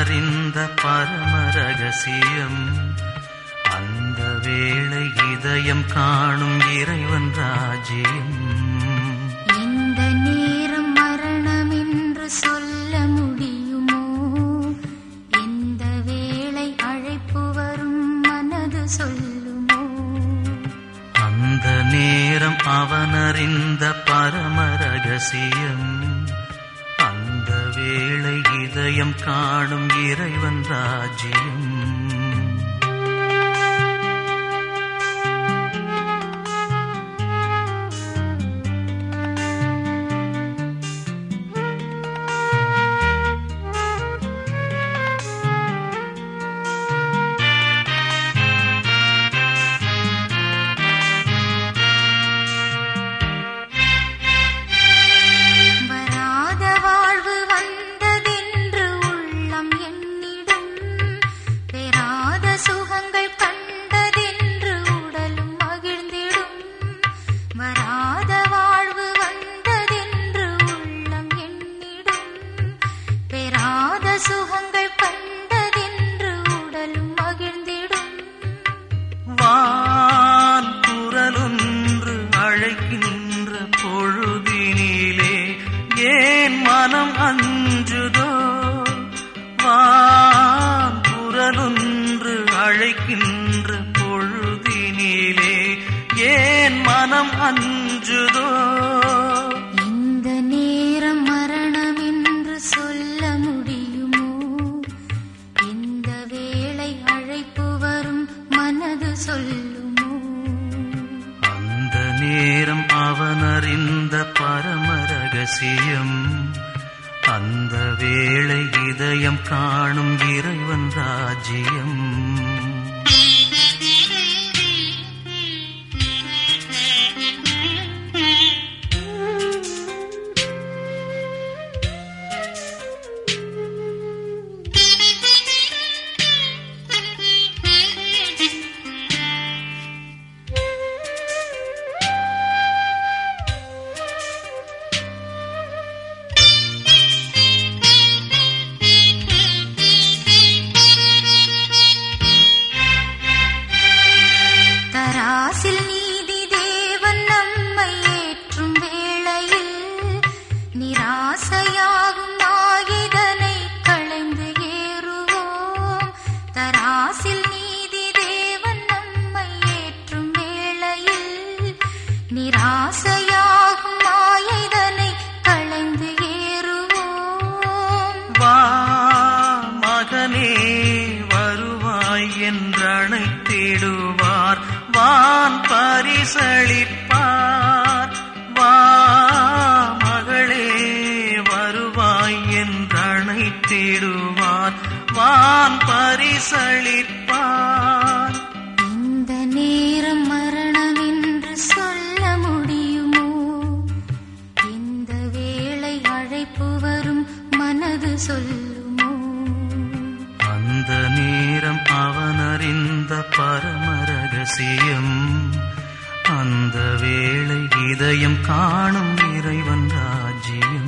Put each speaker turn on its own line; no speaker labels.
அவனறிந்த பரம ரகசியம். அந்த வேளை இதயம் காணும் இறைவன் ராஜ்யம்.
இந்த நேரம் மரணம் என்று சொல்ல முடியுமோ? எந்த வேளை அழைப்பு வரும் மனது சொல்லுமோ?
அந்த நேரம் அவனறிந்த பரம ரகசியம். அந்த வேளை இதயம் காணும் இறைவன் ராஜ்யம். அஞ்சுதோ வான் குரலொன்று அழைக்கின்ற பொழுதினிலே ஏன் மனம் அஞ்சுதோ?
இந்த நேரம் மரணம் என்று சொல்ல முடியுமோ? இந்த வேளை அழைப்பு வரும் மனது சொல்லுமோ?
அந்த நேரம் அவனறிந்த பரம ரகசியம். அந்த வேளை இதயம் காணும் இறைவன் ராஜ்யம்.
தராசில் நீதி தேவன் நம்மை ஏற்றும் வேளையில் நிராசையாகும் ஆயுதனை களைந்து ஏறுவோம். தராசில் நீதி தேவன் நம்மை ஏற்றும் வேளையில் நிராசையாகும் ஆயுதனை களைந்து ஏறுவோம்.
வா மகனே வருவாய் என்றழைத்திடுவார். வான் பரிசளிப்பார். வா மகளே வருவாய் என்றழைத்திடுவார். வான் பரிசளிப்பார்.
இந்த நேரம் மரணம் என்று சொல்ல முடியுமோ? இந்த வேளை அழைப்பு வரும் மனது சொல்லுமோ?
அந்த நேரம் அவனறிந்த பரம ரகசியம். அந்த வேளை இதயம் காணும் இறைவன் ராஜ்யம்.